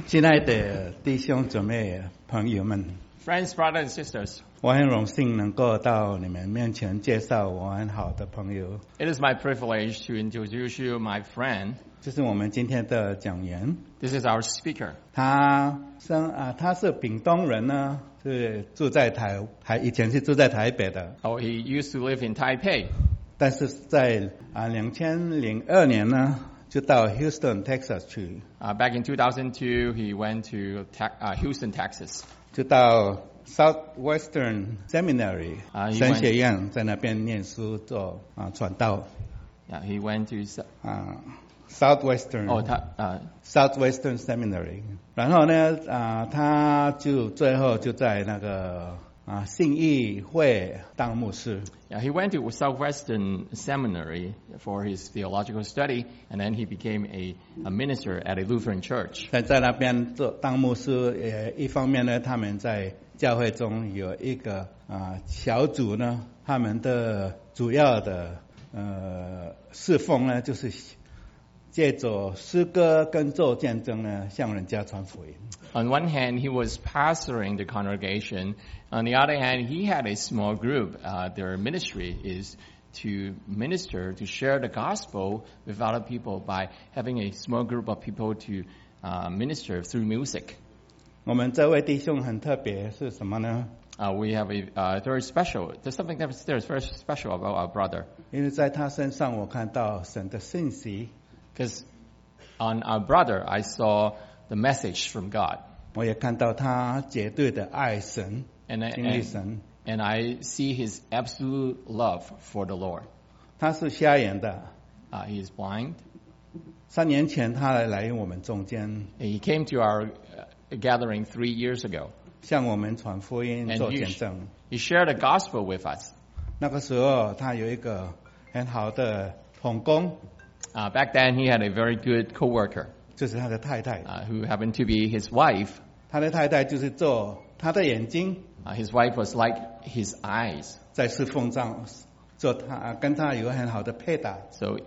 亲爱的弟兄姊妹朋友们， Friends, brothers and sisters, 我很荣幸能够到你们面前介绍我很好的朋友， it is my privilege to introduce you my friend. 就是我们今天的讲员。 This is our speaker. 他是屏东人呢，是住在以前是住在台北的， Oh, he used to live in Taipei. 但是在2002年呢，就到 Houston, Texas 去， Back in 2002, he went to Houston, Texas. 就到 Southwestern Seminary he 神学院，在那边念书做传道。 Yeah, he went to Southwestern Southwestern Seminary， 然后呢，他就最后就在那个信义会当牧师。 Yeah, he went to Southwestern Seminary for his theological study, and then he became a minister at a Lutheran church. 在那边当牧师，一方面呢，他们在教会中有一个小组呢，他们的主要的侍奉呢，就是借着诗歌跟做见证呢，向人家传福音。 On one hand, he was pastoring the congregation. On the other hand, he had a small group. Their ministry is to minister, to share the gospel with other people by having a small group of people to minister through music. 我们这位弟兄很特别，是什么呢？ We have a very special. There's something that's very special about our brother. 因为在他身上，我看到神的信息。 Because on our brother, I saw the message from God. 我也看到他绝对的爱神，经历神。 And I see his absolute love for the Lord. 他是瞎眼的。 He is blind. 3年前他来我们中间， He came to our gathering 3 years ago. 向我们传福音，做见证。 He shared the gospel with us. 那个时候他有一个很好的同工。 Back then, he had a very good coworker. 就是他的太太。 Who happened to be his wife. 他的太太就是做他的眼睛。 His wife was like his eyes. 在侍奉上，跟他有很好的配搭。 So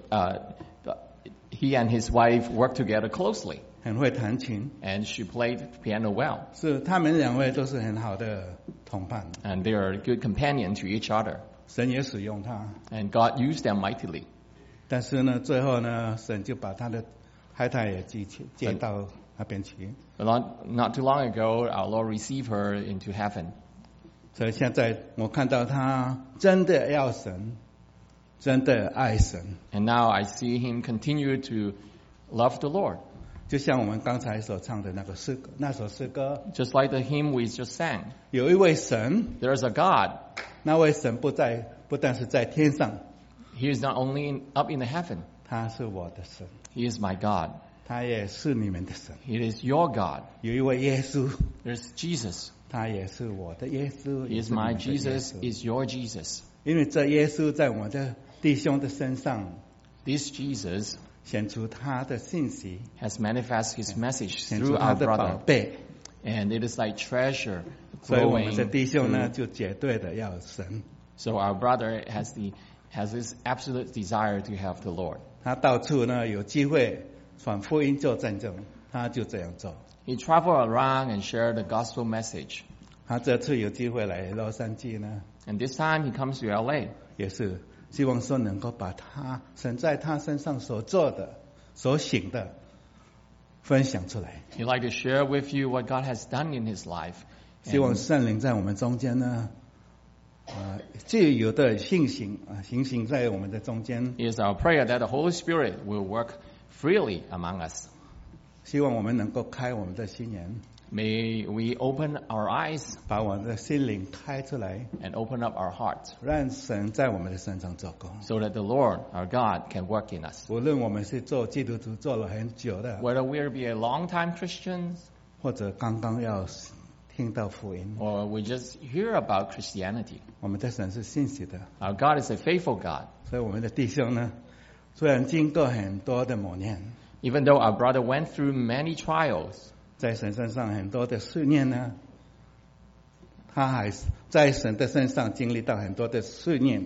he and his wife worked together closely. 很会弹琴。 And she played piano well. 是他们两位都是很好的同伴。 And they are a good companion to each other. 神也使用他。 And God used them mightily. 但是呢，最后呢，神就把他的太太也接到那边去。 But not too long ago, our Lord received her into heaven. 所以现在我看到他真的要神，真的爱神。 And now I see him continue to love the Lord. 就像我们刚才所唱的那首诗歌。 Just like the hymn we just sang. 有一位神。 There is a God. 那位神不但是在天上。 He is not only up in the heaven. 他是我的神。 He is my God. 他也是你们的神。 It is your God. 有一位耶稣。 There's Jesus. 他也是我的耶稣。 He is my Jesus. Is your Jesus. 因为这耶稣在我的弟兄的身上。 This Jesus 显出他的信息。 has manifested his message through our brother. And it is like treasure 所以我们 growing. 的弟兄呢，就绝对的要神。 So our brother has this absolute desire to have the Lord. 他到处呢有机会传福音做见证，他就这样做。 He traveled around and shared the gospel message. 他这次有机会来洛杉矶呢， And this time he comes to LA. 也是希望说能够把神在他身上所做的、所行的分享出来。 He'd like to share with you what God has done in his life. 希望圣灵在我们中间呢，自由的行行在我们的中间。 It is our prayer that the Holy Spirit will work freely among us. 希望我们能够开我们的心眼。 May we open our eyes 把我们的心灵开出来， and open up our hearts 让神在我们的身上做工。 so that the Lord, our God, can work in us. 无论我们是做基督徒做了很久的， Whether we be a long-time Christians 或者刚刚要听到福音， or we just hear about Christianity, 我们的神是信实的。 our God is a faithful God. 所以我们的弟兄呢，虽然经过很多的磨练， Even though our brother went through many trials, 在神身上很多的试炼呢，他还是在神的身上经历到很多的试炼，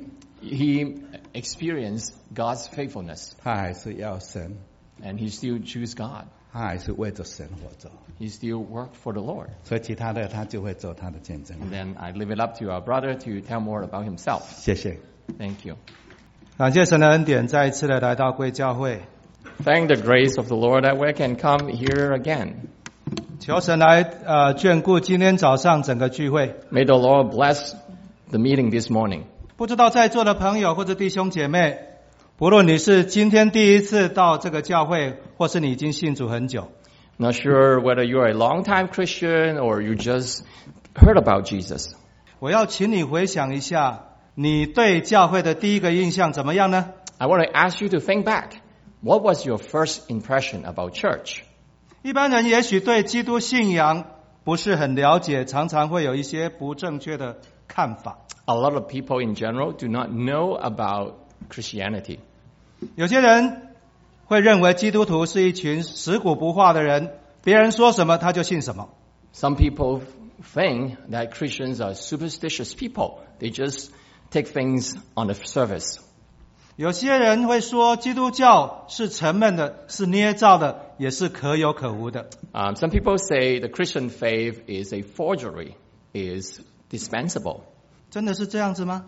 he experienced God's faithfulness, 他还是要神， and he still choose God. 他还是为着神活着， He still worked for the Lord. 所以其他的他就会做他的见证。 And then I leave it up to our brother to tell more about himself. 谢谢。 Thank you. 感谢神的恩典，再一次的来到贵教会， Thank the grace of the Lord that we can come here again. 求神来眷顾今天早上整个聚会。 May the Lord bless the meeting this morning. 不知道在座的朋友或者弟兄姐妹，不论你是今天第一次到这个教会，或是你已经信主很久， Not sure whether you're a long-time Christian or you just heard about Jesus. 我要请你回想一下，你对教会的第一个印象怎么样呢？ I want to ask you to think back. What was your first impression about church? 一般人也许对基督信仰不是很了解，常常会有一些不正确的看法。 A lot of people in general do not know about Christianity. 有些人会认为基督徒是一群死骨不化的人，别人说什么他就信什么。 Some people think that Christians are superstitious people. They just take things on the surface. 有些人会说基督教是沉闷的，是捏造的，也是可有可无的。 Some people say the Christian faith is a forgery, is dispensable. 真的是这样子吗？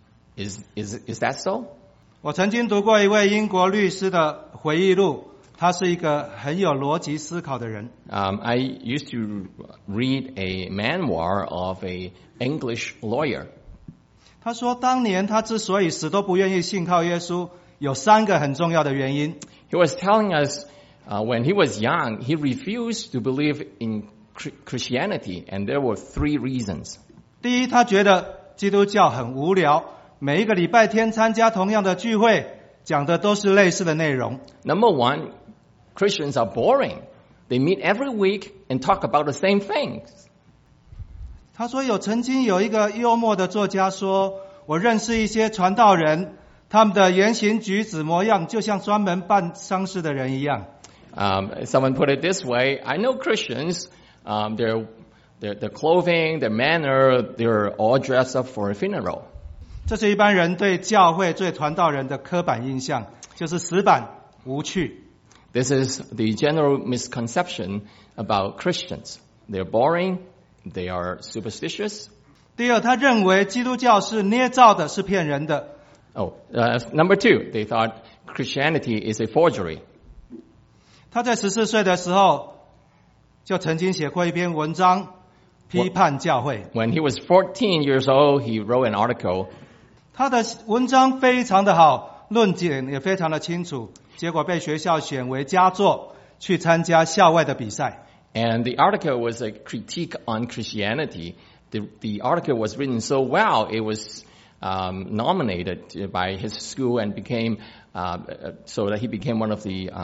Is that so? 我曾经读过一位英国律师的回忆录，他是一个很有逻辑思考的人。 I used to read a memoir of a English lawyer. 他说，当年他之所以死都不愿意信靠耶稣，有3个很重要的原因。 He was telling us when he was young, he refused to believe in Christianity, and there were 3 reasons. 第一，他觉得基督教很无聊，每一个礼拜天参加同样的聚会，讲的都是类似的内容。 Number one, Christians are boring. They meet every week and talk about the same things. 他说曾经有一个幽默的作家说，我认识一些传道人，他们的言行举止模样就像专门办丧事的人一样。 Someone put it this way, I know Christians, their clothing, their manner, they're all dressed up for a funeral. 这是一般人对教会、对传道人的刻板印象，就是死板无趣。 This is the general misconception about Christians. They're boring, they are superstitious. 第二，他认为基督教是捏造的，是骗人的。 Number 2, they thought Christianity is a forgery. 他在14岁的时候，就曾经写过一篇文章，批判教会。 When he was 14 years old, he wrote an article. 他的文章非常的好，论点也非常的清楚，结果被学校选为佳作，去参加校外的比赛。 And the article was a critique on Christianity. The article was written so well, it was nominated by his school and became so that he became one of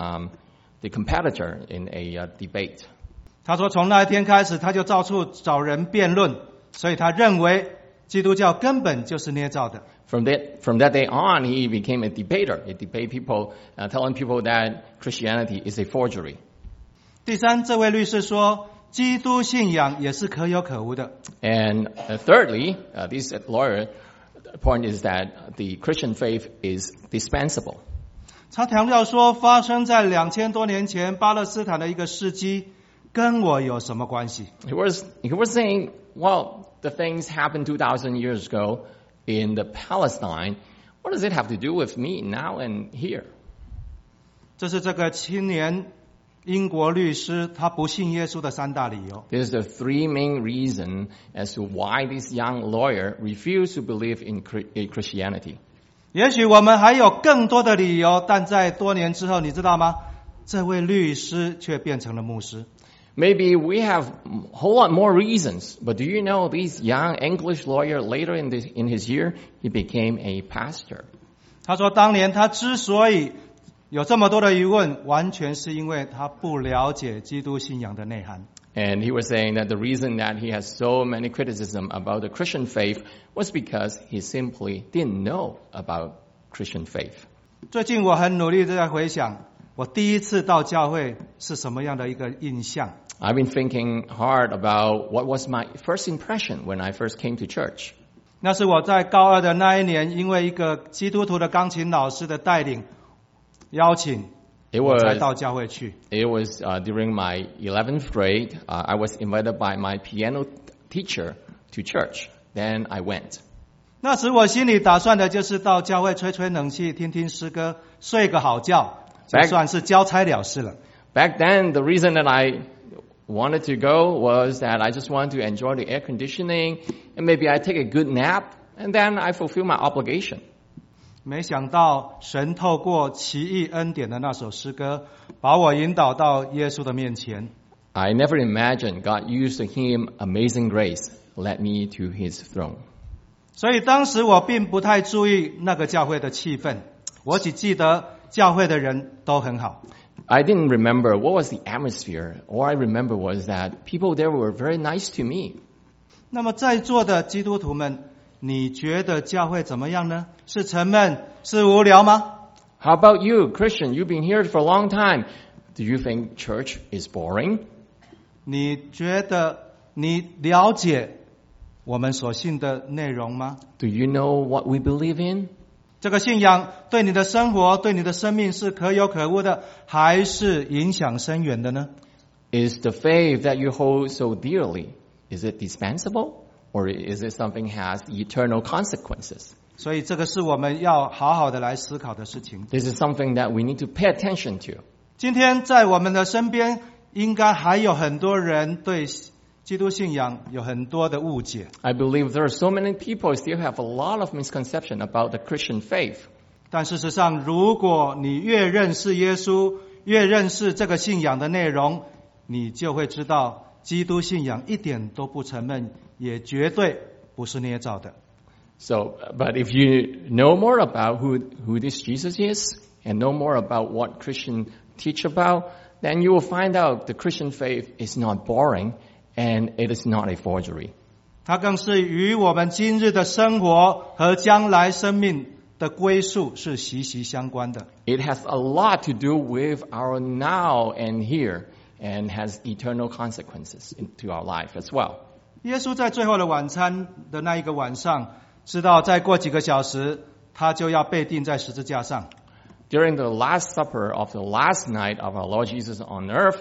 the competitor in a debate. 他说从那一天开始，他就到处找人辩论，所以他认为基督教根本就是捏造的。 From that day on, he became a debater. He debated people, telling people that Christianity is a forgery. 第三，这位律师说，基督信仰也是可有可无的。 And thirdly, this lawyer point is that the Christian faith is dispensable. 他强调说，发生在2000多年前巴勒斯坦的一个事迹，跟我有什么关系？ He was saying, well, the things happened 2,000 years ago in the Palestine. What does it have to do with me now and here? 这是这个青年英国律师他不信耶稣的3大理由。 There's the 3 main reasons as to why this young lawyer refused to believe in Christianity. 也许我们还有更多的理由，但在多年之后，你知道吗？这位律师却变成了牧师。 Maybe we have a whole lot more reasons, but do you know this young English lawyer later in his year, he became a pastor. 他说，当年他之所以有这么多的疑问，完全是因为他不了解基督信仰的内涵。 And he was saying that the reason that he has so many criticism about the Christian faith was because he simply didn't know about Christian faith. 最近我很努力地在回想，我第一次到教会是什么样的一个印象。 I've been thinking hard about what was my first impression when I first came to church. 那是我在高2的那一年，因为一个基督徒的钢琴老师的带领、邀请， It 我才 was 到教会去。 it was during my 11th grade. I was invited by my piano teacher to church. Then I went. 那时我心里打算的就是到教会吹吹冷气，听听诗歌，睡个好觉，就算是交差了事了。 Back then, the reason that I wanted to go was that I just wanted to enjoy the air conditioning and maybe I take a good nap and then I fulfill my obligation. 没想到神透过奇异恩典的那首诗歌，把我引导到耶稣的面前。 I never imagined God used the hymn Amazing Grace led me to his throne. 所以当时我并不太注意那个教会的气氛，我只记得教会的人都很好。 I didn't remember what was the atmosphere. All I remember was that people there were very nice to me. 那么在座的基督徒们，你觉得教会怎么样呢？是沉闷，是无聊吗？ How about you, Christian? You've been here for a long time. Do you think church is boring? 你觉得你了解我们所信的内容吗？ Do you know what we believe in? 这个信仰对你的生活、对你的生命是可有可无的，还是影响深远的呢？ Is the faith that you hold so dearly, is it dispensable? Or is it something has eternal consequences? 所以这个是我们要好好的来思考的事情。 This is something that we need to pay attention to. 今天在我们的身边，应该还有很多人对基督信仰有很多的误解。 I believe there are so many people still have a lot of misconception about the Christian faith. 但事实上，如果你越认识耶稣，越认识这个信仰的内容，你就会知道基督信仰一点都不沉闷，也绝对不是捏造的。 So, but if you know more about who this Jesus is and know more about what Christian teach about, then you will find out the Christian faith is not boring and it is not a forgery. 它更是与我们今日的生活和将来生命的归宿是息息相关的。 It has a lot to do with our now and here and has eternal consequences to our life as well. 耶稣在最后的晚餐的那一个晚上，知道再过几个小时，他就要被钉在十字架上。 During the Last Supper of the last night of our Lord Jesus on earth,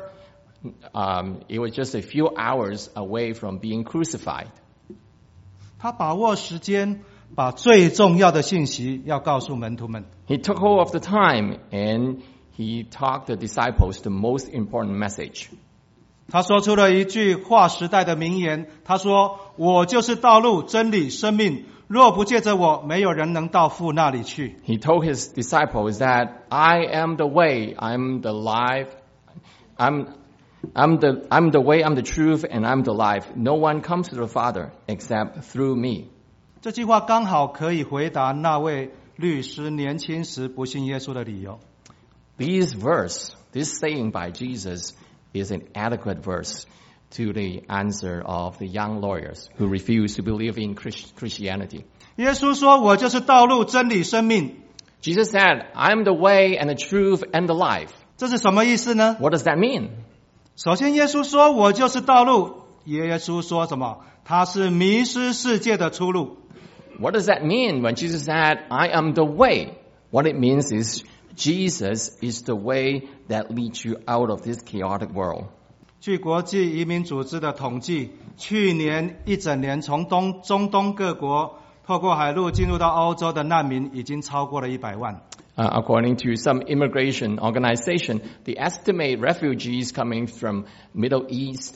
it was just a few hours away from being crucified. 他把握时间，把最重要的信息要告诉门徒们。 He took hold of the time and he taught the disciples the most important message. 他说出了一句划时代的名言，他说：“我就是道路、真理、生命，若不借着我，没有人能到父那里去。” He told his disciples that I am the way, I'm the life, I'm the way, I'm the truth, and I'm the life. No one comes to the Father except through me. 这句话刚好可以回答那位律师年轻时不信耶稣的理由。 This verse, this saying by Jesus, is an adequate verse to the answer of the young lawyers who refuse to believe in Christianity. 耶稣说：“我就是道路、真理、生命。” Jesus said, I'm the way and the truth and the life. 这是什么意思呢？ What does that mean? 首先，耶稣说：“我就是道路。”耶稣说什么？他是迷失世界的出路。 What does that mean when Jesus said, I am the way? What it means is Jesus is the way that leads you out of this chaotic world. 据国际移民组织的统计，去年一整年从中东各国透过海路进入到欧洲的难民已经超过了100万。 According to some immigration organization, the estimate refugees coming from Middle East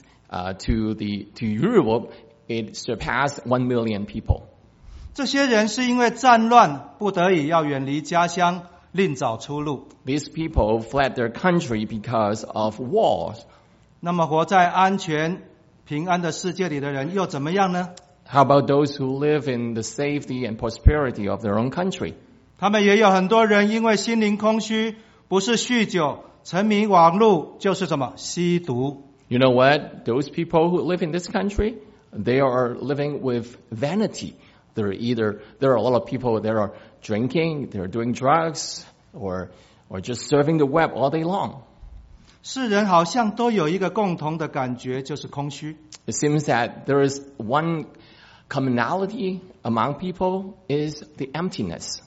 to Europe, it surpassed 1 million people. 这些人是因为战乱不得已要远离家乡，另找出路。 These people fled their country because of wars. 那么活在安全平安的世界里的人又怎么样呢？ How about those who live in the safety and prosperity of their own country? 他们也有很多人因为心灵空虚，不是酗酒、沉迷网络，就是什么吸毒。 You know what? Those people who live in this country, they are living with vanity. There are a lot of people that are drinking, they're doing drugs, or just surfing the web all day long. 世人好像都有一个共同的感觉，就是空虚。 It seems that there is one commonality among people is the emptiness.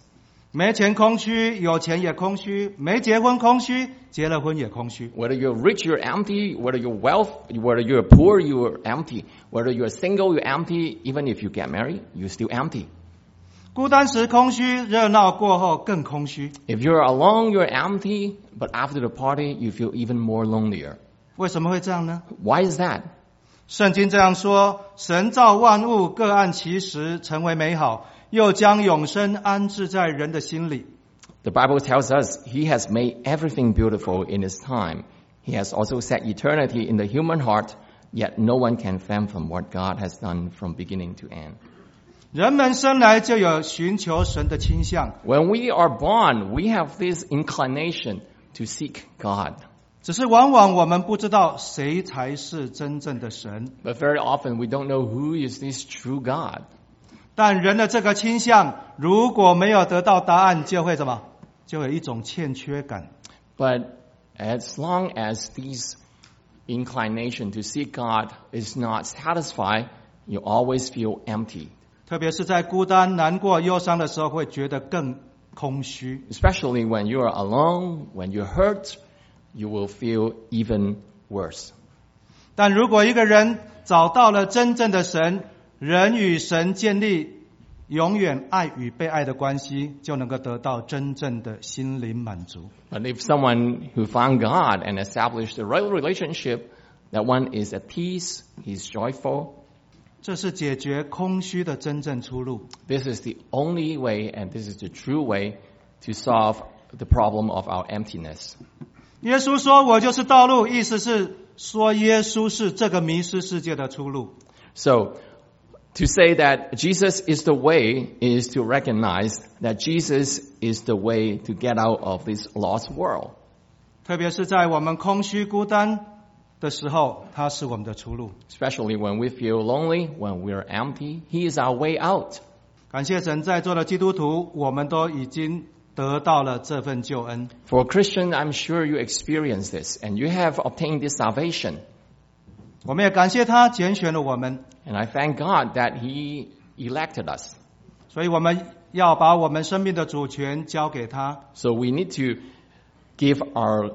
没钱空虚，有钱也空虚；没结婚空虚，结了婚也空虚。 Whether you're rich, you're empty. Whether you're whether you're poor, you're empty. Whether you're single, you're empty. Even if you get married, you're still empty. 孤单时空虚，热闹过后更空虚。 If you're alone, you're empty. But after the party, you feel even more lonelier. 为什么会这样呢？ Why is that? 圣经这样说：神造万物各按其时，成为美好，又将永生安置在人的心里。 The Bible tells us He has made everything beautiful in His time. He has also set eternity in the human heart, yet no one can fathom what God has done from beginning to end. 人们生来就有寻求神的倾向， When we are born, we have this inclination to seek God. 只是往往我们不知道谁才是真正的神。 But very often we don't know who is this true God. 但人的这个倾向，如果没有得到答案，就会什么？就有一种欠缺感。 But as long as this inclination to seek God is not satisfied, you always feel empty. 特别是在孤单、难过、忧伤的时候，会觉得更空虚。 Especially when you are alone, when you're hurt, you will feel even worse. 但如果一个人找到了真正的神，人与神建立永远爱与被爱的关系，就能够得到真正的心灵满足。 But if someone who found God and established a real relationship, that one is at peace, he's joyful. 这是解决空虚的真正出路。 This is the only way, and this is the true way to solve the problem of our emptiness. 耶稣说：“我就是道路。”意思是说，耶稣是这个迷失世界的出路。 So, to say that Jesus is the way is to recognize that Jesus is the way to get out of this lost world. 特别是在我们空虚孤单的时候，他是我们的出路。 Especially when we feel lonely, when we're empty, He is our way out. 感谢神，在座的基督徒，我们都已经得到了这份救恩。 For a Christian, I'm sure you experience this, and you have obtained this salvation. 我们也感谢他拣选了我们， And I thank God that He elected us. 所以我们要把我们生命的主权交给他。 So we need to give our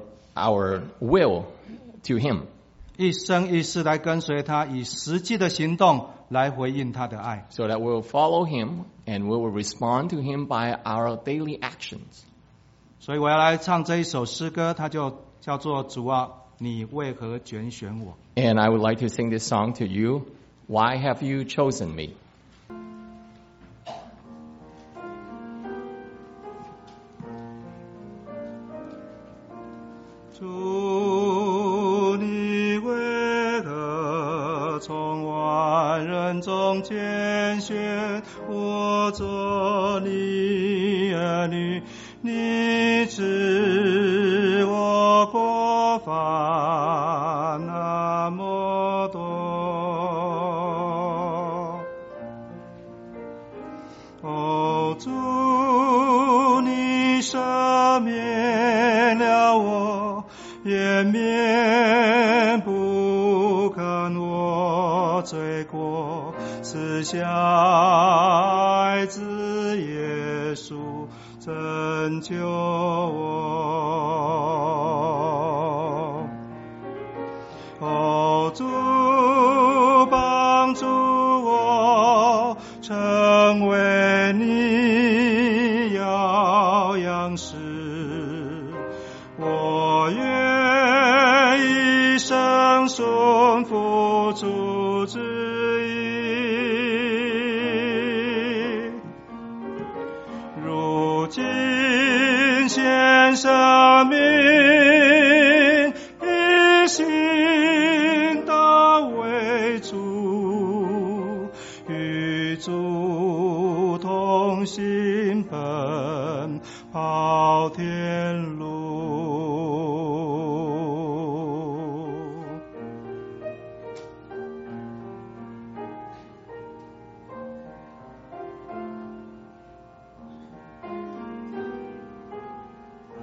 will to Him. 一生一世来跟随他，以实际的行动来回应他的爱。 So that we'll follow Him and we will respond to Him by our daily actions. 所以我要来唱这一首诗歌，它就叫做《主啊，你为何拣选我》。 And I would like to sing this song to you. Why have you chosen me? 主，你为何从万人中拣选我做你儿女？你知我过犯那么多，哦，主，你赦免了我，也免不看我罪过，赐下爱子耶稣拯救我。哦，主帮助我成为你耀样式，我愿一生顺服主旨意。如今献生命，一心到为主，与主同行奔跑天路。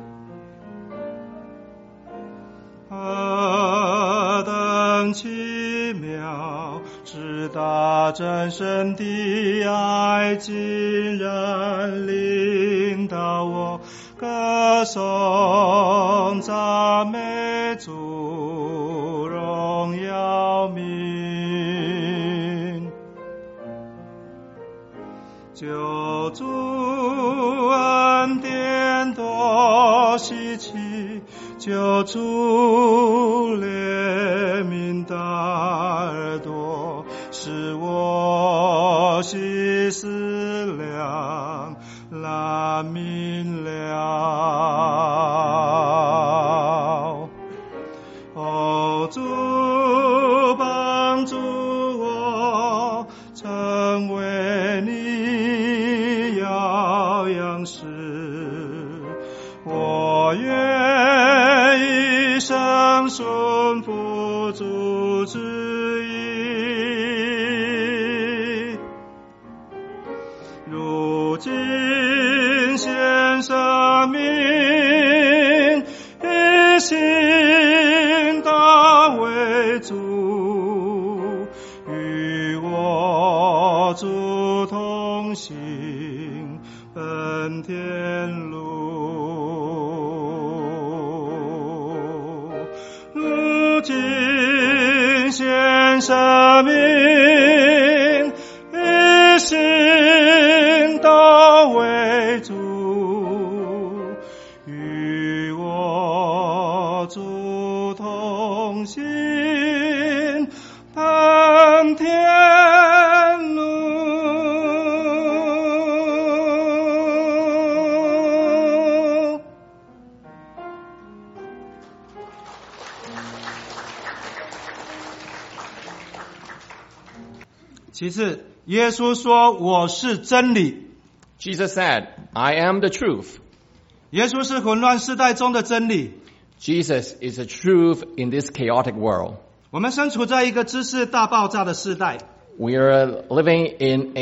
何等奇奇妙，是大真神的爱竟然领导我歌颂赞美主荣耀名。救主恩典多稀奇，救主怜悯大而多，使我心思量难明了。哦，主帮助我成为你耀样式，我愿一生顺服主旨意。如今献生命，一心当为主，与我主同行奔天路。如今献生命，一心当为主，与我主同行奔天路。其次，耶稣说我是真理。 Jesus said, I am the truth. 耶稣是混乱世代中的真理。 Jesus is the truth in this chaotic world. 我们身处在一个知识大爆炸的时代， We are living in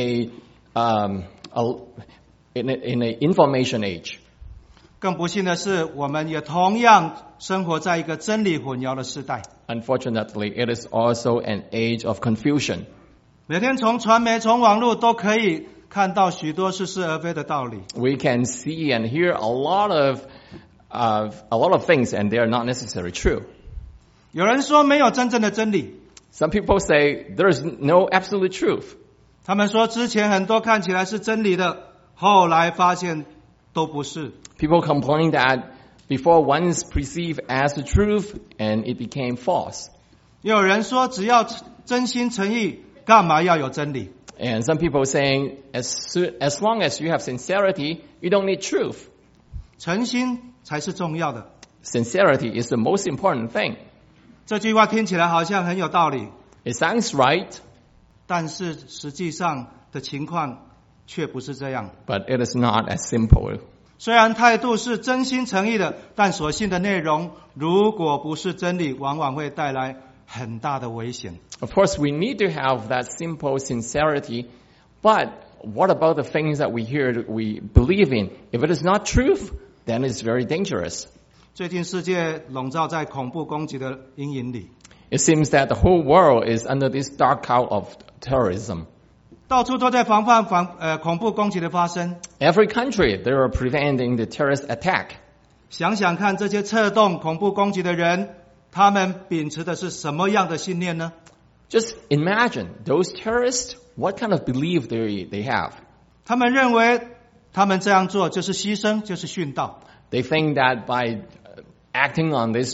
in an information age. 更不幸的是，我们也同样生活在一个真理混淆的时代。 Unfortunately, it is also an age of confusion. 每天从传媒、从网络都可以看到许多似是而非的道理。 We can see and hear a lot of things, and they are not necessarily true. 有人说没有真正的真理， Some people say there is no absolute truth. 他们说之前很多看起来是真理的，后来发现都不是。 People complain that before once perceived as the truth, and it became false. 也有人说只要真心诚意，干嘛要有真理？ And some people saying, as long as you have sincerity, you don't need truth. 诚心才是重要的。 Sincerity is the most important thing. 这句话听起来好像很有道理， It sounds right, 但是实际上的情况却不是这样。 but it is not as simple. 虽然态度是真心诚意的，但所信的内容如果不是真理，往往会带来很大的危险。 Of course, we need to have that simple sincerity, but what about the things that we hear, we believe in? If it is not truth, then it's very dangerous. 最近世界笼罩在恐怖攻击的阴影里， It seems that the whole world is under this dark cloud of terrorism. 到处都在防范恐怖攻击的发生。 Every country, they are preventing the terrorist attack. 想想看，这些策动恐怖攻击的人，他们秉持的是什么样的信念呢？ Just imagine those terrorists, what kind of belief they have. 他们认为他们这样做就是牺牲，就是殉道。 They think that by acting on this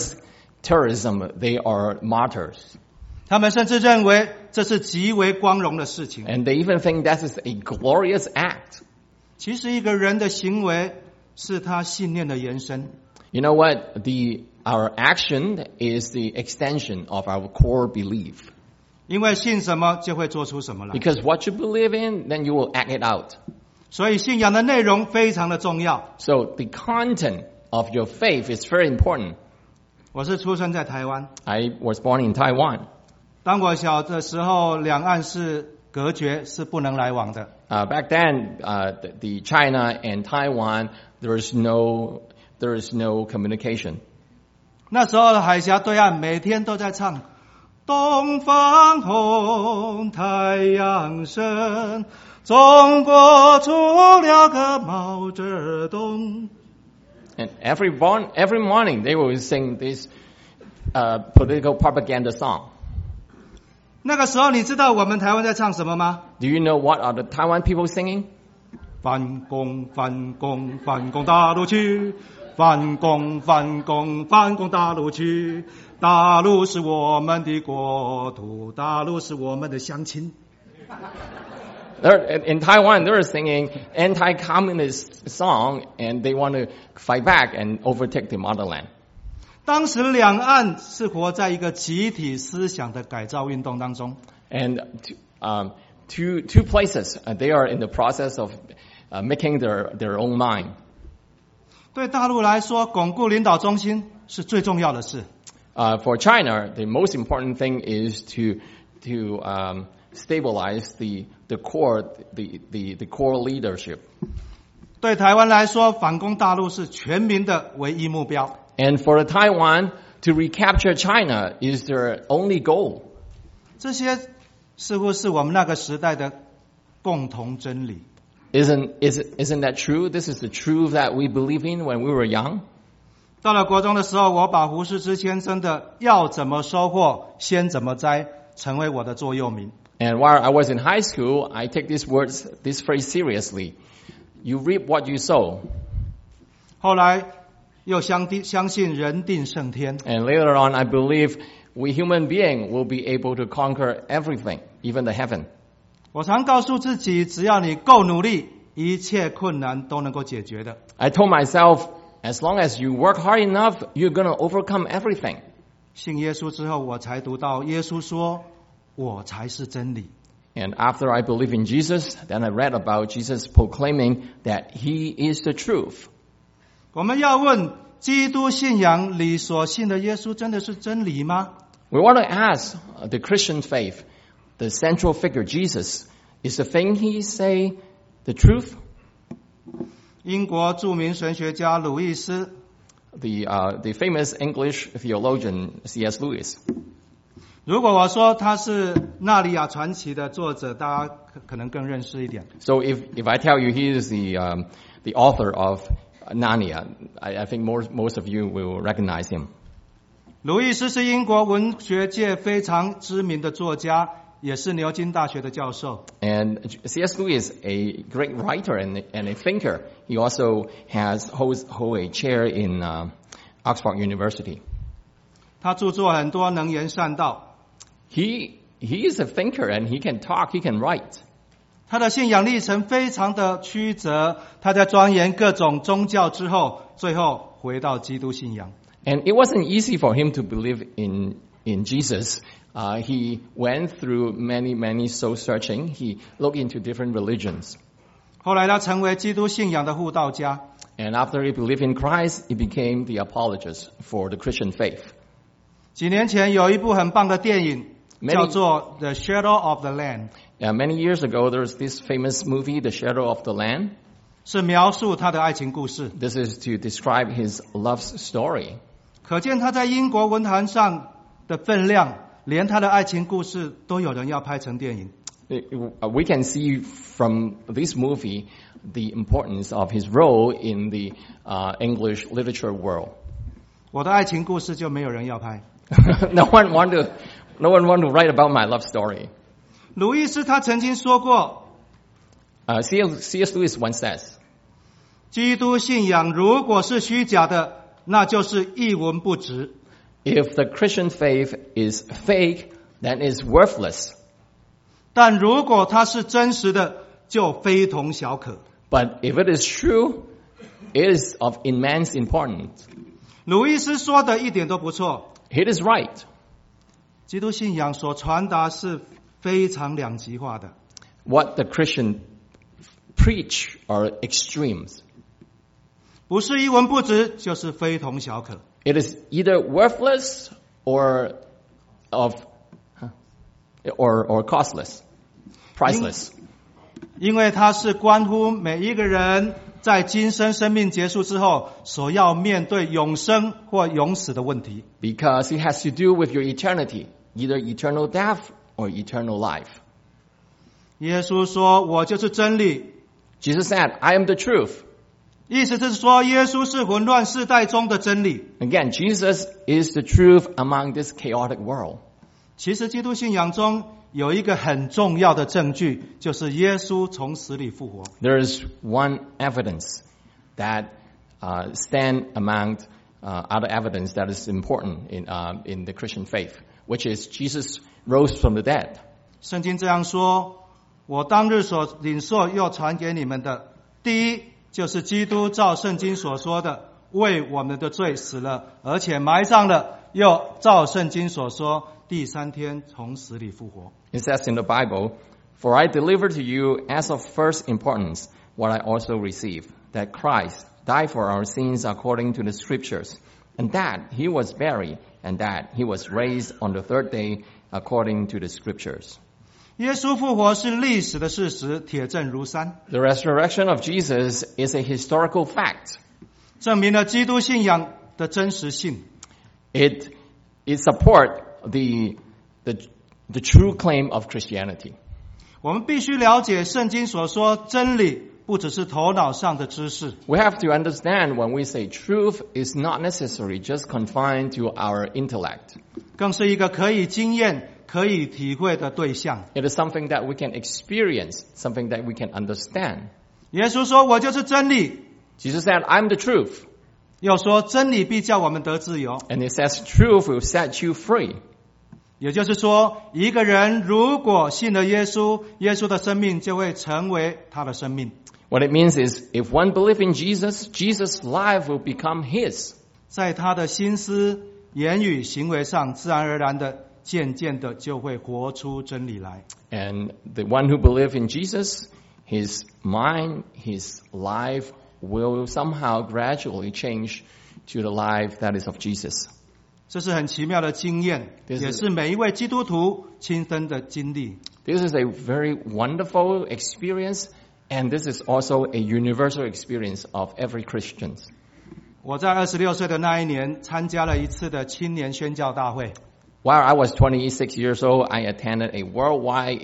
terrorism, they are martyrs. 他们甚至认为这是极为光荣的事情。 And they even think that is a glorious act. 其实一个人的行为是他信念的延伸。 You know what? Our action is the extension of our core belief. 因为信什么就会做出什么来。 Because what you believe in, then you will act it out. 所以信仰的内容非常的重要。 So the content of your faith is very important. 我是出生在台湾， I was born in Taiwan. 当我小的时候，两岸是隔绝，是不能来往的。 Back then, the China and Taiwan, there is no communication. 那时候的海峡对岸每天都在唱东方红，太阳升，中国出了个毛泽东。 And every morning they will sing this political propaganda song. 那个时候你知道我们台湾在唱什么吗？ Do you know what are the Taiwan people singing? 反攻反攻反攻大陆去，反攻反攻反攻大陆去，大陆是我们的国土，大陆是我们的乡亲。 In Taiwan, they're singing anti-communist song, and they want to fight back and overtake the motherland. 当时两岸是活在一个集体思想的改造运动当中。 And two places, they are in the process of making their own mind. 对大陆来说，巩固领导中心是最重要的事。 For China, the most important thing is to stabilize the core leadership. 对台湾来说，反攻大陆是全民的唯一目标。 And for Taiwan, to recapture China is their only goal. 这些似乎是我们那个时代的共同真理。 Isn't that true? This is the truth that we believe in when we were young. 到了国中的时候，我把胡适之先生的“要怎么收获，先怎么栽”成为我的座右铭。 And while I was in high school, I take this phrase seriously. You reap what you sow. 后来又相信人定胜天。 And later on, I believe we human beings will be able to conquer everything, even the heaven. 我常告诉自己，只要你够努力，一切困难都能够解决的。 I told myself, as long as you work hard enough, you're going to overcome everything. 信耶稣之后，我才读到耶稣说：“我才是真理。” And after I believe in Jesus, then I read about Jesus proclaiming that He is the truth. 我们要问：基督信仰里所信的耶稣真的是真理吗？ We want to ask the Christian faith, the central figure Jesus, is the thing He say the truth? 英国著名神学家鲁易斯 The famous English theologian C.S. Lewis. 如果我说他是《纳利亚传奇》的作者，大家可能更认识一点。 So if I tell you he is the author of Narnia, I think most of you will recognize him. 鲁易斯是英国文学界非常知名的作家，也是牛津大学的教授。 And C.S. Lewis, a great writer and a thinker, he also holds a chair in Oxford University. 他著作很多，能言善道。 He is a thinker and he can talk, he can write. 他的信仰历程非常的曲折，他在钻研各种宗教之后，最后回到基督信仰。 And it wasn't easy for him to believe in Jesus. He went through many soul searching. He looked into different religions. 后来他成为基督信仰的护道家。 And after he believed in Christ, he became the apologist for the Christian faith. 几年前有一部很棒的电影，叫做《The Shadow of the Land》， Many years ago, there was this famous movie, The Shadow of the Land. 是描述他的爱情故事。 This is to describe his love story. 可见他在英国文坛上的分量，连他的爱情故事都有人要拍成电影。 We can see from this movie the importance of his role in the English literature world. 我的爱情故事就没有人要拍。 No one want to write about my love story. 鲁易斯他曾经说过， C.S. Lewis once says, 基督信仰如果是虚假的，那就是一文不值。 if the Christian faith is fake, then it's worthless. 但如果它是真实的，就非同小可。 But if it is true, it is of immense importance. 鲁易斯说的一点都不错， It is right. 基督信仰所传达是非常两极化的。 What the Christian preach are extremes. 不是一文不值，就是非同小可。 It is either worthless or costless, priceless. 因为它是关乎每一个人在今生生命结束之后所要面对永生或永死的问题。 Because it has to do with your eternity, either eternal death or eternal life. 耶稣说：“我就是真理。” Jesus said, I am the truth. 意思是说，耶稣是混乱世代中的真理。 Again, Jesus is the truth among this chaotic world. 其实基督信仰中有一个很重要的证据，就是耶稣从死里复活。 There is one evidence that stand among other evidence that is important in the Christian faith, which is Jesus rose from the dead. 圣经这样说：“我当日所领受又传给你们的，第一就是基督照圣经所说的，为我们的罪死了，而且埋葬了，又照圣经所说，第三天从死里复活。” It says in the Bible, For I delivered to you as of first importance what I also received, that Christ died for our sins according to the Scriptures, and that he was buried, and that he was raised on the third day according to the Scriptures. 耶稣复活是历史的事实，铁证如山， The resurrection of Jesus is a historical fact. 证明了基督信仰的真实性。 It supports the true claim of Christianity. 我们必须了解圣经所说真理，不只是头脑上的知识。 We have to understand when we say truth is not necessarily just confined to our intellect. 更是一个可以经验、可以体会的对象。 It is something that we can experience, something that we can understand. 耶稣说：“我就是真理。” Jesus said, I'm the truth. 又说：“真理必叫我们得自由。” And it says truth will set you free. 也就是说，一个人如果信了耶稣，耶稣的生命就会成为他的生命。 What it means is if one believes in Jesus, Jesus' life will become his. 在他的心思、言语、行为上，自然而然的、渐渐的就会活出真理来。 And the one who believes in Jesus, his mind, his life will somehow gradually change to the life that is of Jesus. 这是很奇妙的经验， This is- 也是每一位基督徒亲身的经历。 This is a very wonderful experience, and this is also a universal experience of every Christian. 我在26岁的那一年，参加了一次的青年宣教大会。 While I was 26 years old, I attended a worldwide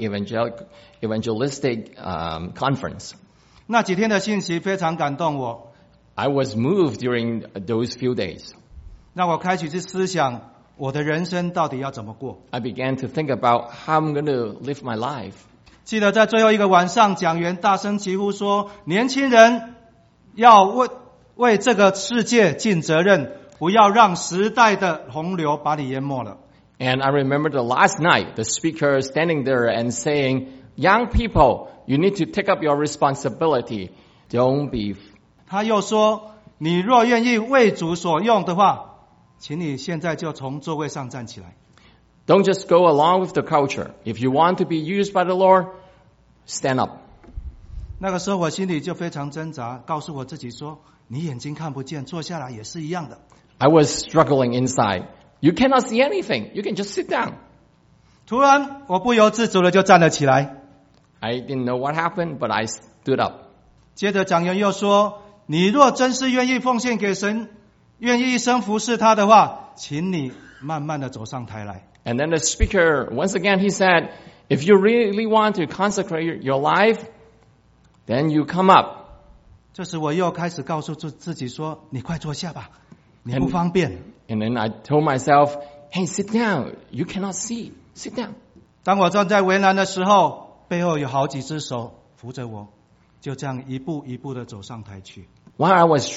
evangelistic conference. 那几天的信息非常感动我， I was moved during those few days. 让我开始去思想我的人生到底要怎么过。 I began to think about how I'm going to live my life. 记得在最后一个晚上，讲员大声疾呼说：“年轻人要为这个世界尽责任，不要让时代的洪流把你淹没了。” And I remember the last night, the speaker standing there and saying, young people, you need to take up your responsibility. Don't be... 他又说：“你若愿意为主所用的话，请你现在就从座位上站起来。” Don't just go along with the culture. If you want to be used by the Lord, stand up. 那个时候我心里就非常挣扎，告诉我自己说：“你眼睛看不见，坐下来也是一样的。” I was struggling inside. You cannot see anything. You can just sit down. 突然，我不由自主的就站了起来。 I didn't know what happened, but I stood up. 接着讲员又说：“你若真是愿意奉献给神，愿意一生服侍他的话，请你慢慢的走上台来。” And then the speaker, once again, he said, if you really want to consecrate your life, then you come up. 这时我又开始告诉自己说：“你快坐下吧，你不方便。” And then I told myself, hey, sit down. You cannot see. Sit down. 当我站在围栏的时候，背后有好几只手扶着我，就这样一步一步的走上台去。 While I was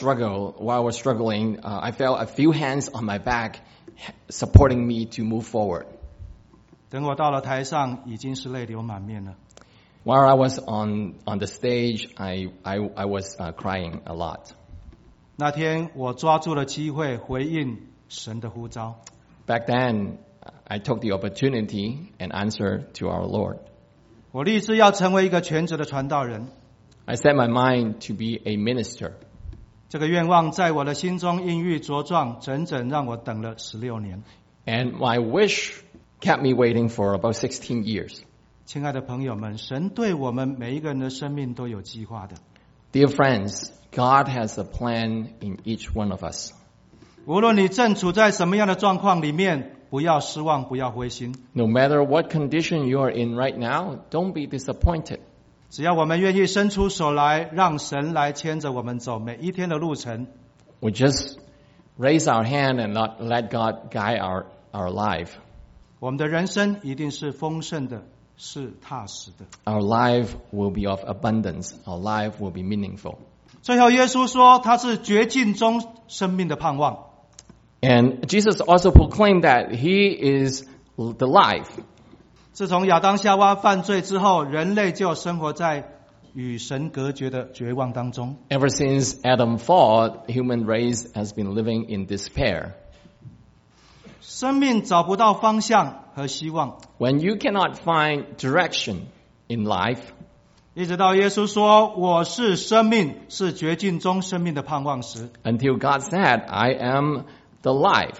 struggling, I felt a few hands on my back supporting me to move forward. 等我到了台上，已经是泪流满面了。 While I was on the stage, I was crying a lot. 那天我抓住了机会回应神的呼召。 Back then, I took the opportunity and answered to our Lord. 我立志要成为一个全职的传道人。 I set my mind to be a minister. 这个愿望在我的心中孕育茁壮，整整让我等了16年。 And my wish kept me waiting for about 16 years. 亲爱的朋友们，神对我们每一个人的生命都有计划的。 Dear friends, God has a plan in each one of us. 无论你正处在什么样的状况里面， 不要失望，不要灰心。 No matter what condition you are in right now, don't be disappointed. 只要我们愿意伸出手来，让神来牵着我们走每一天的路程， We just raise our hand and not let God guide our life. 我们的人生一定是丰盛的，是踏实的。 Our life will be of abundance. Our life will be meaningful. 最后，耶稣说他是绝境中生命的盼望。 And Jesus also proclaimed that He is the life. 自从亚当夏娃犯罪之后，人类就生活在与神隔绝的绝望当中。 Ever since Adam fall, the human race has been living in despair. 生命找不到方向和希望， When you cannot find direction in life, 一直到耶稣说我是生命，是绝境中生命的盼望时， until God said, I am the life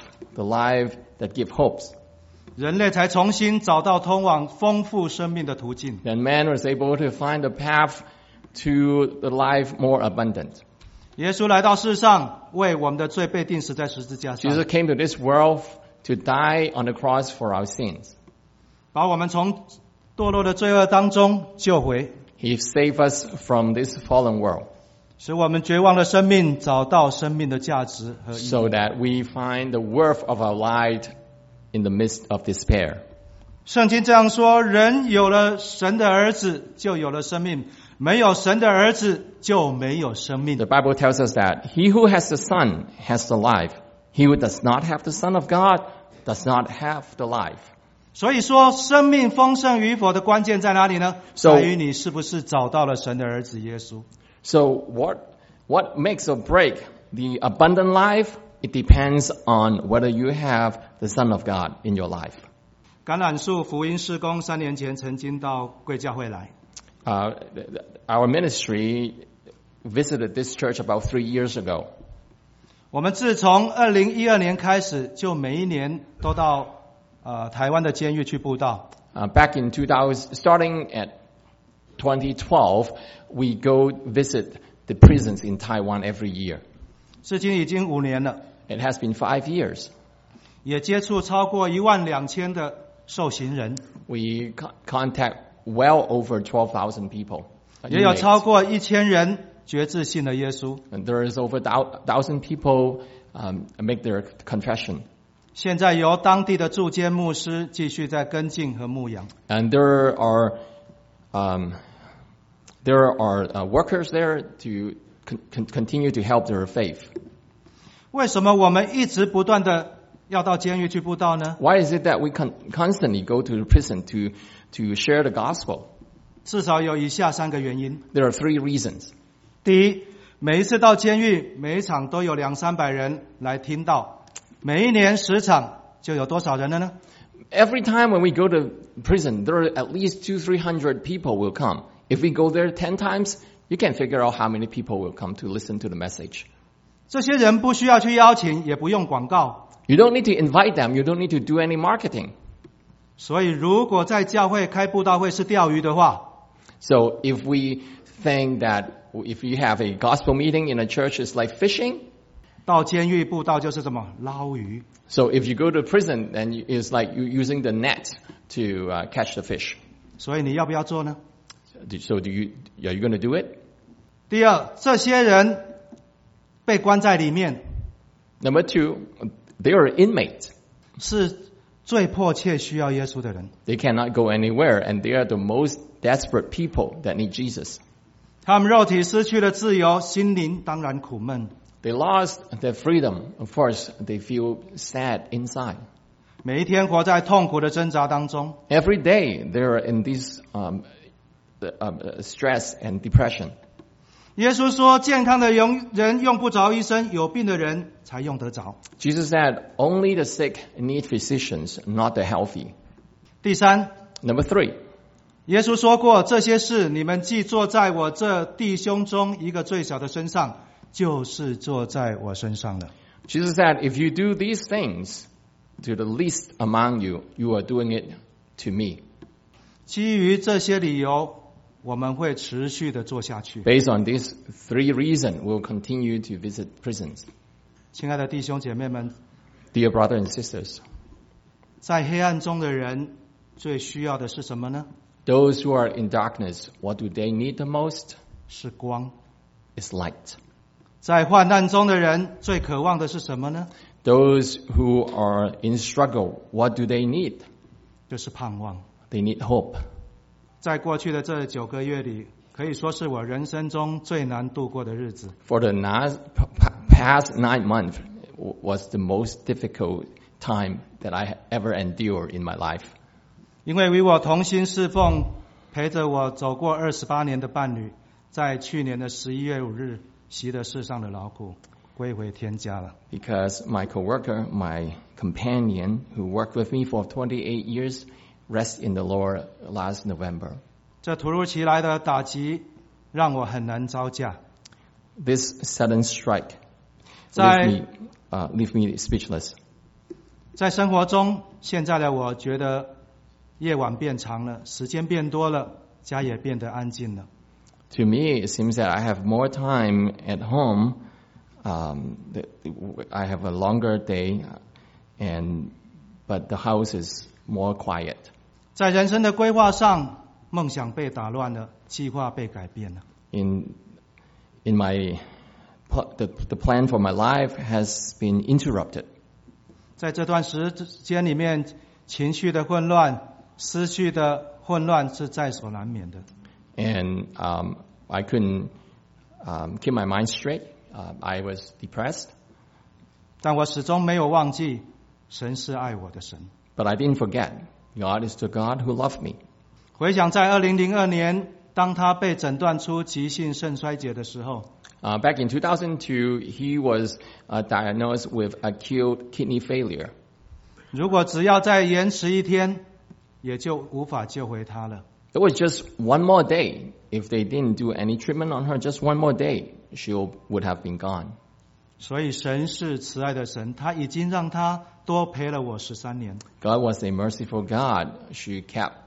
that gives hopes. 人类才重新找到通往丰富生命的途径。 Then man was able to find a path to the life more abundant. 耶稣来到世上，为我们的罪被钉死在十字架上， Jesus came to this world to die on the cross for our sins. 把我们从堕落的罪恶当中救回， He saved us from this fallen world 使我们绝望的生命找到生命的价值和意义。 so that we find the worth of our life in the midst of despair. 圣经这样说：人有了神的儿子，就有了生命；没有神的儿子，就没有生命 The。Bible tells us that he who has the Son has the life. He who does not have the Son of God does not have the life. 所以说，生命丰盛与否的关键在哪里呢？ So- 在于你是不是找到了神的儿子耶稣。 So what makes or break the abundant life? It depends on whether you have the Son of God in your life. 橄榄树福音事工3年前曾经到贵教会来， Our ministry visited this church about 3 years ago. 我们自从2012年开始，就每一年都到台湾的监狱去布道。 Back in 2000, starting at 2012, we go visit the prisons in Taiwan every year. 至今已经5年了， It has been 5 years. 也接触超过12000的受刑人， We contact well over 12,000 people. 也有 inmates. 超过1000人决志信了耶稣。 And there is over 1,000 people make their confession. 现在由当地的驻监牧师继续在跟进和牧养。 And there are workers there to continue to help their faith. 为什么我们一直不断的要到监狱去布道呢？ Why is it that we constantly go to the prison to share the gospel? 至少有以下3个原因。 There are 3 reasons. 第一，每一次到监狱，每一场都有200-300人来听道，每一年10场就有多少人了呢？ Every time when we go to prison, there are at least 200-300 people will come. If we go there 10 times, you can figure out how many people will come to listen to the message. 这些人不需要去邀请，也不用广告。 You don't need to invite them. You don't need to do any marketing. 所以，如果在教会开布道会是钓鱼的话， So if we think that if you have a gospel meeting in a church, it's like fishing. 到监狱布道就是什么捞鱼。 So if you go to prison, then it's like you using the net to catch the fish. 所以你要不要做呢？ So are you going to do it? 第二，这些人被关在里面， Number 2, they are inmates. 是最迫切需要耶稣的人。 They cannot go anywhere, and they are the most desperate people that need Jesus. 他们肉体失去了自由，心灵当然苦闷。 They lost their freedom. Of course, they feel sad inside. 每一天活在痛苦的挣扎当中。 Every day, they're in this stress and depression. 耶稣说：“健康的人用不着医生，有病的人才用得着。 Jesus said, only the sick need physicians, not the healthy. ” 第三， Number 3, 耶稣说过：“这些事你们既做在我这弟兄中一个最小的身上，就是做在我身上了。” Jesus said, if you do these things to the least among you, you are doing it to me. 基于这些理由，我们会持续的做下去。 Based on these 3 reasons, we'll continue to visit prisons. 亲爱的弟兄姐妹们， Dear brothers and sisters, 在黑暗中的人最需要的是什么呢？ Those who are in darkness, what do they need the most? 是光。 It's light. 在患难中的人最渴望的是什么呢？ Those who are in struggle, what do they need? 就是盼望。 They need hope. 在过去的这9个月里，可以说是我人生中最难度过的日子。 For the past 9 months was the most difficult time that I ever endured in my life. 因为与我同心侍奉、陪着我走过28年的伴侣，在去年的11月5日习得世上的劳苦，归回天家了。 Because my coworker, my companion, who worked with me for 28 years, rest in the Lord last November. 这突如其来的打击让我很难招架。 This sudden strike 在 leave me speechless. 在生活中，现在的我觉得夜晚变长了，时间变多了，家也变得安静了。 To me, it seems that I have more time at home. I have a longer day, but the house is more quiet. 在人生的规划上，梦想被打乱了，计划被改变了。 In my the plan for my life has been interrupted. 在这段时间里面，情绪的混乱、思绪的混乱是在所难免的。 And I couldn't keep my mind straight. I was depressed. 但我始终没有忘记，神是爱我的神。 But I didn't forget. God is the God who loved me. 回想在2002年，当他被诊断出急性肾衰竭的时候， Back in 2002, he was diagnosed with acute kidney failure. 如果只要再延迟1天，也就无法救回他了。 It was just one more day. If they didn't do any treatment on her, just one more day, she would have been gone. 所以神是慈爱的神，他已经让他多陪了我13年。 God was a merciful God. He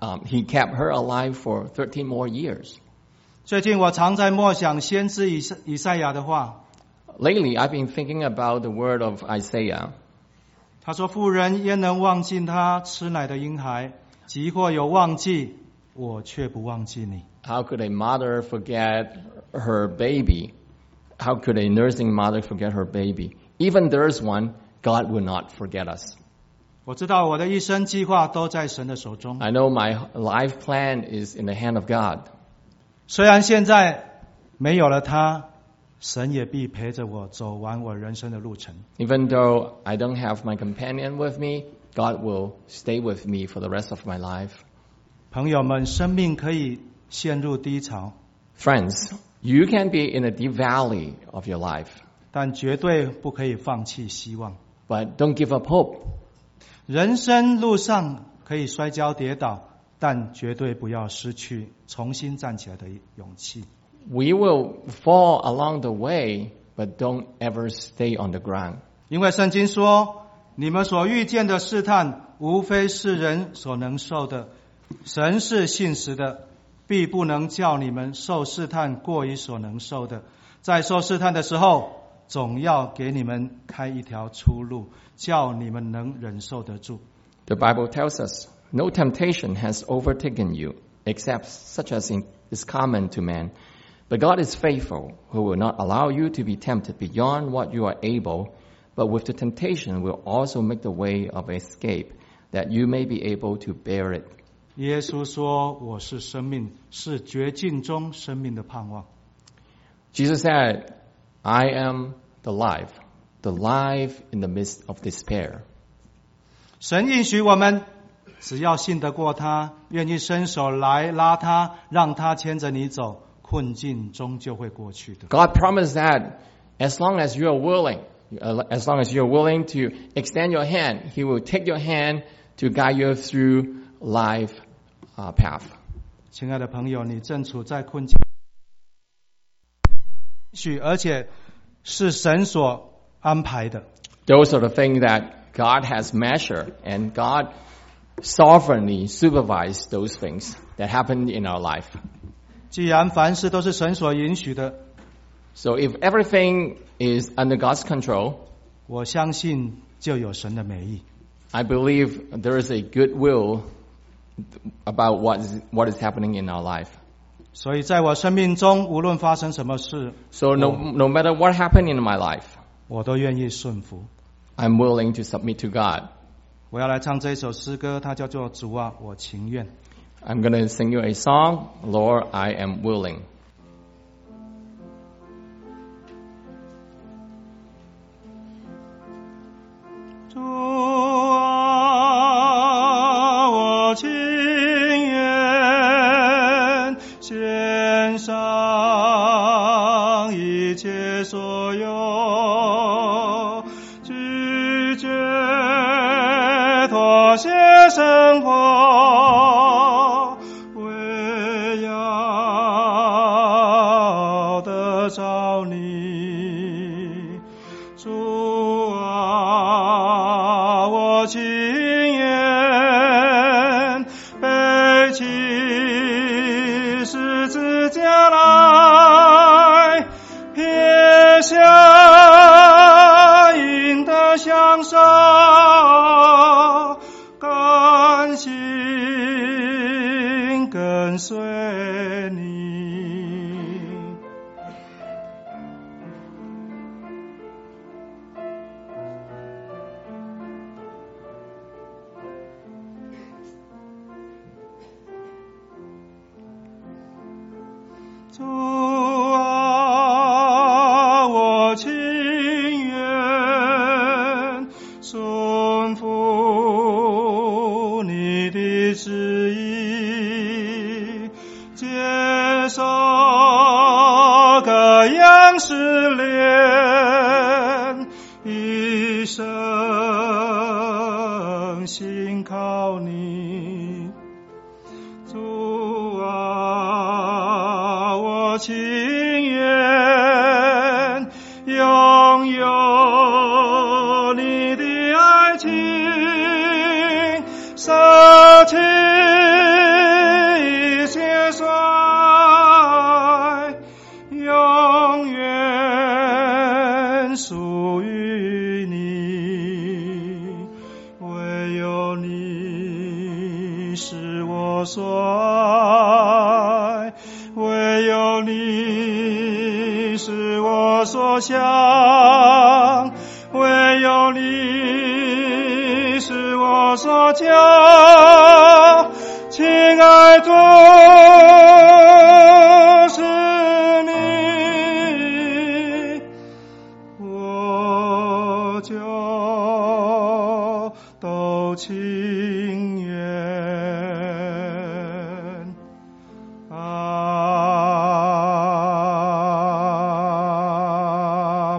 kept her alive for 13 more years. 最近我常在默想先知以赛亚的话， Lately, I've been thinking about the word of Isaiah. 他说：“妇人焉能忘记他吃奶的婴孩？即或有忘记，我却不忘记你。” How could a mother forget her baby? How could a nursing mother forget her baby? Even there's one, God will not forget us. 我知道我的一生计划都在神的手中。 I know my life plan is in the hand of God. 虽然现在没有了他，神也必陪着我走完我人生的路程。 Even though I don't have my companion with me, God will stay with me for the rest of my life. 朋友们，生命可以陷入低潮， Friends, you can be in a deep valley of your life, 但绝对不可以放弃希望。 but don't give up hope. 人生路上可以摔跤跌倒，但绝对不要失去重新站起来的勇气。 We will fall along the way, but don't ever stay on the ground. 因为圣经说，你们所遇见的试探，无非是人所能受的。神是信实的，必不能叫你们受试探过于所能受的。在受试探的时候，总要给你们开一条出路，叫你们能忍受得住。 The Bible tells us, no temptation has overtaken you, except such as is common to man. But God is faithful, who will not allow you to be tempted beyond what you are able, but with the temptation will also make the way of escape, that you may be able to bear it. 耶稣说：“我是生命，是绝境中生命的盼望。” Jesus said, I am the life in the midst of despair. 神应许我们，只要信得过他，愿意伸手来拉他，让他牵着你走，困境终究会过去的。 God promised that as long as you're willing to extend your hand, He will take your hand to guide you through life path. 亲爱的朋友，你正处在困境，而且是神所安排的。 Those are the things that God has measured, and God sovereignly supervised those things that happened in our life. 既然凡事都是神所允许的， So if everything is under God's control, 我相信就有神的美意。 I believe there is a goodwill about what is happening in our life. 所以在我生命中，无论发生什么事， So no matter what happened in my life, 我都愿意顺服。 I'm willing to submit to God. 我要来唱这一首诗歌，它叫做《主啊，我情愿》。 I'm going to sing you a song, Lord, I am willing. 主啊，我情愿献上一切所有，拒绝妥协生活，为要得着你。主啊，我情愿背起十字架来，撇下应得享受，甘心跟随你。主啊，我情愿顺服你的旨意，接受各样试炼，一生信靠你。主啊，我情愿拥有你的爱情，舍弃一切衰，永远属于你。唯有你是我所爱，唯有你是我所想，唯有你是我所求，亲爱主是你，我就都情愿。阿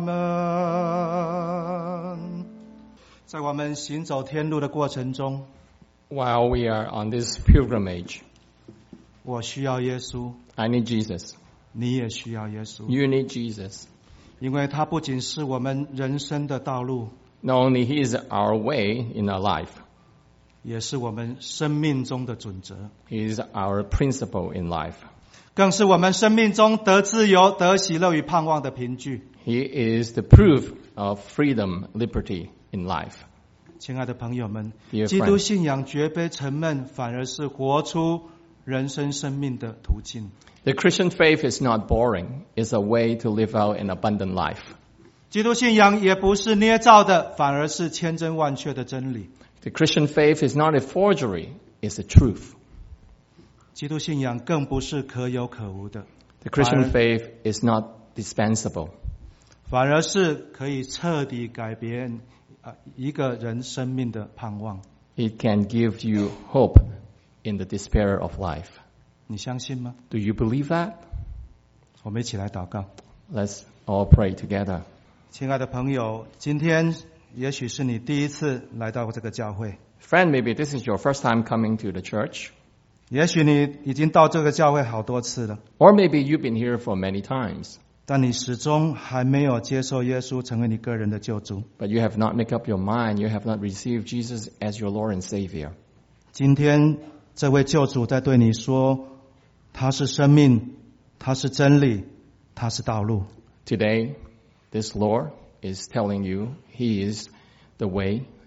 门。在我们行走天路的过程中， While we are on this pilgrimage, 我需要耶稣， I need Jesus. 你也需要耶稣， You need Jesus. 因为他不仅是我们人生的道路， Not only He is our way in our life, 也是我们生命中的准则， He is our principle in life. 更是我们生命中得自由、得喜乐与盼望的凭据。 He is the proof of freedom, liberty in life. 亲爱的朋友们， Dear 基督 friends, 信仰绝非沉闷，反而是活出人生生命的途径。 the Christian faith is not boring. It's a way to live out an abundant life. 基督信仰也不是捏造的，反而是千真万确的真理。 The Christian faith is not a forgery. It's the truth. 基督信仰更不是可有可无的， The Christian faith is not dispensable. 反而是可以彻底改变一个人生命的盼望。 It can give you hope in the despair of life. 你相信吗？ Do you believe that? 我们一起来祷告。 Let's all pray together. 亲爱的朋友，今天也许是你第一次来到这个教会， Friend, maybe this is your first time coming to the church. 也许你已经到这个教会好多次了， Or maybe you've been here for many times, 但你始终还没有接受耶稣成为你个人的救主。 but you have not made up your mind. You have not received Jesus as your Lord and Savior. 今天这位救主在对你说，他是生命，他是真理，他是道路。 Today, this Lord is telling you He is the way,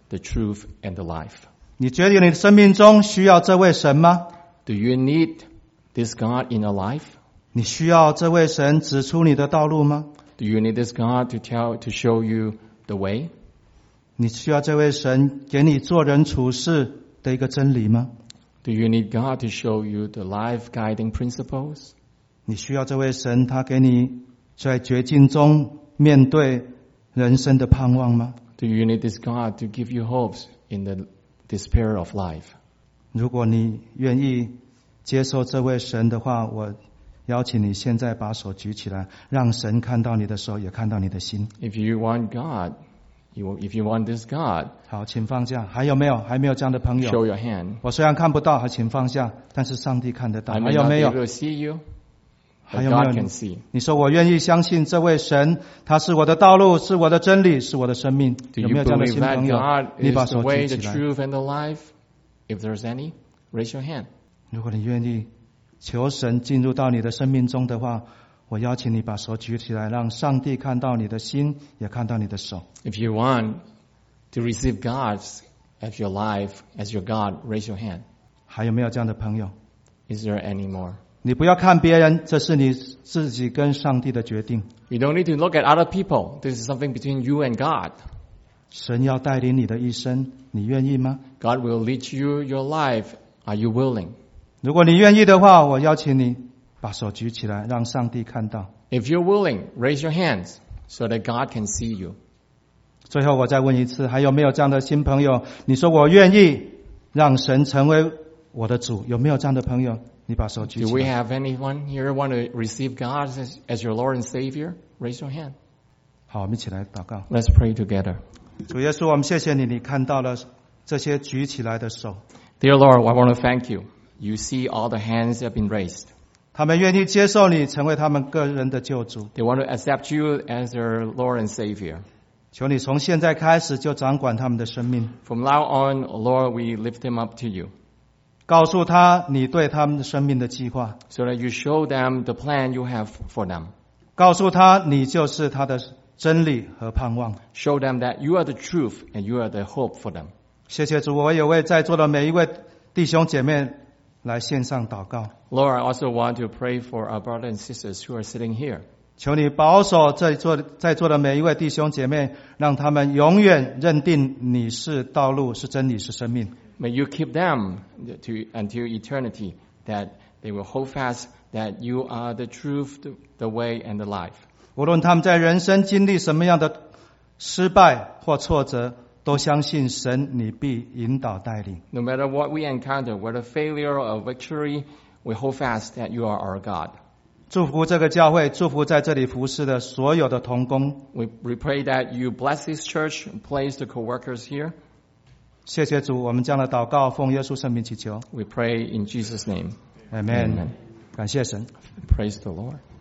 the truth, and the life. 你觉得你的生命中需要这位神吗？ Do you need this God in your life? 你需要这位神指出你的道路吗？ Do you need this God to show you the way? 你需要这位神给你做人处事的一个真理吗？ Do you need God to show you the life guiding principles? 你需要这位神他给你在绝境中面对人生的盼望吗？ Do you need this God to give you hopes in the despair of life? 如果你愿意接受这位神的话，我邀请你现在把手举起来，让神看到你的手，也看到你的心。 If you want God, if you want this God, 好，请放下。还有没有？还没有这样的朋友？ show your hand. 我虽然看不到，请放下，但是上帝看得到。 I 还 may 有 not 没 be 有？ able to see you, 还 but 有没 God 有 can？see. 你说我愿意相信这位神，他是我的道路，是我的真理，是我的生命。 Do 有 you 没有这样的 believe 新 that 朋友？ God 你 is 把 the 手 way, 举 the 起来。 truth, and the life? If there's any, raise your hand. 如果你愿意求神进入到你的生命中的话，我邀请你把手举起来，让上帝看到你的心，也看到你的手。 If you want to receive God as your life, as your God, raise your hand. 还有没有这样的朋友？ Is there any more? 你不要看别人，这是你自己跟上帝的决定。 You don't need to look at other people. This is something between you and God. 神要带领你的一生，你愿意吗？ God will lead you your life. Are you willing? 如果你愿意的话，我邀请你把手举起来，让上帝看到。 If you're willing, raise your hands so that God can see you. 最后我再问一次，还有没有这样的新朋友？你说我愿意让神成为我的主，有没有这样的朋友？你把手举 Do 起 we 来。 have anyone here want to receive God as your Lord and Savior? Raise your hand. 好，我们一起来祷告。 Let's pray together. 主耶稣，我们谢谢你，你看到了这些举起来的手， Dear Lord, I want to thank you. You see all the hands that have been raised. 他们愿意接受你，成为他们个人的救主。 They want to accept you as their Lord and Savior. 求你从现在开始就掌管他们的生命， From now on, Lord, we lift them up to you 告诉他你对他们的生命的计划， so that you show them the plan you have for them. 告诉他你就是他的真理和盼望。 Show them that you are the truth and you are the hope for them. 谢谢主，我也为在座的每一位弟兄姐妹来线上祷告， Lord, I also want to pray for our brothers and sisters who are sitting here. 求你保守在座的每一位弟兄姐妹，让他们永远认定你是道路，是真理，是生命。 May you keep them until eternity, that they will hold fast that you are the truth, the way, and the life. 无论他们在人生经历什么样的失败或挫折，都相信神你必引导带领。 No matter what we encounter, whether failure or victory, we hold fast that you are our God. 祝福这个教会，祝福在这里服侍的所有的同工。 We pray that you bless this church, place the co-workers here. 谢谢主，我们这样的祷告奉耶稣圣名祈求 We pray in Jesus' name. ，Amen。 Amen. 感谢神。 Praise the Lord.